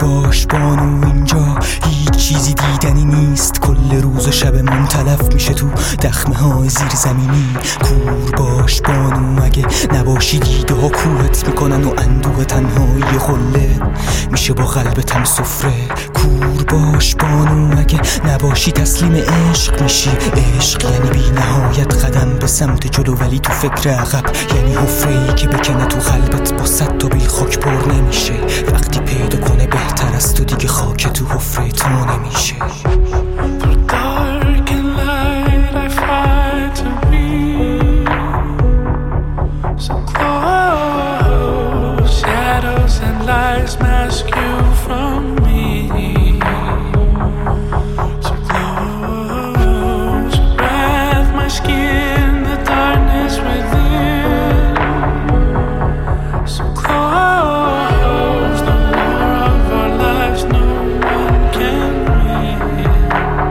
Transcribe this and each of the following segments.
باش بانو، اینجا هیچ چیزی دیدنی نیست. کل روز و شبمون تلف میشه تو دخمه های زیر زمینی. کور باش بانو، اگه نباشی دیده ها کوهت میکنن و اندوه تنهایی قله میشه با قلبتم سفره. کور باش بانو، اگه نباشی تسلیم عشق میشی. عشق یعنی بی نهایت قدم به سمت جلو ولی تو فکر عقب، یعنی حفره‌ای که بکنه تو قلبت با 100 تا بیل خاک پر نمیشه. وقتی پیدا کنه بهتر از تو دیگه خاک تو حفره تو نمیشه. Lies mask you from me. So close, breath my skin, the darkness within. So close, the war of our lives no one can win.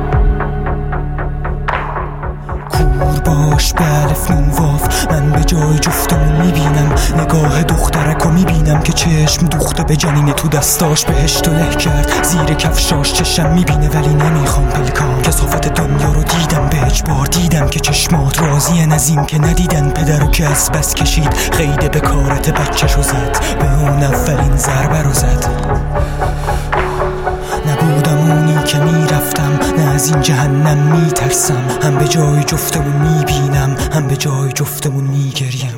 کور باش به الف نون واف، من به جای جفتمون میبینم. نگاه دخترکو میبینم که چشم دوخته به جنین تو دستاش. بهش تو له کرد زیر کفشاش، چشم میبینه ولی نمیخوام پلکام. کثافت دنیا رو دیدم به اجبار، دیدم که چشمات راضین از این که ندیدن پدرو که از بس کشید. خیده به کارت بچه‌شو زد، به اون اولین ضربه رو زد. نبودم اونی که میرفتم، نه از این جهنم میترسم. هم به جای جفتمون میبینم، هم به جای جفتمون میگریم.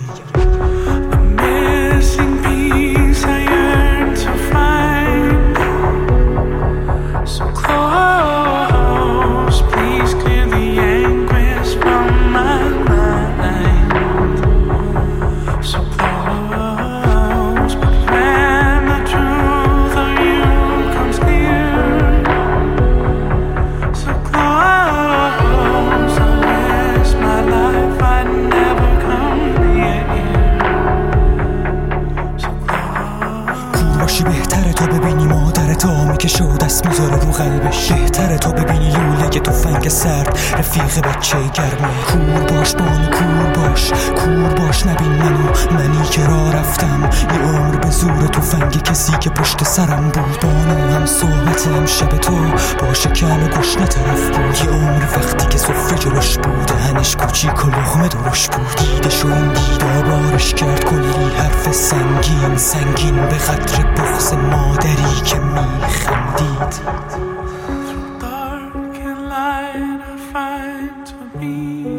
بهتره تو ببینی مادرت آمی که شو دست میذاره رو قلبش. بهتره تو ببینی لوله که تفنگ سرد رفیق بچه گرمه. کور باش بانو، کور باش، کور باش نبین منی که راه رفتم یه عمر به زور تفنگ کسی که پشت سرم بود. بانو هم صحبت امشب تو با شکم گشنه طرف بود. یه عمر وقتی که سفره جلوش بود، دهنش کوچیک و لقمه درش بود. دیدش و این دیدا بارش کرد کلی حرف سنگین سنگین به خاطر بغض مادری که میخندید. Dark and light I find to be.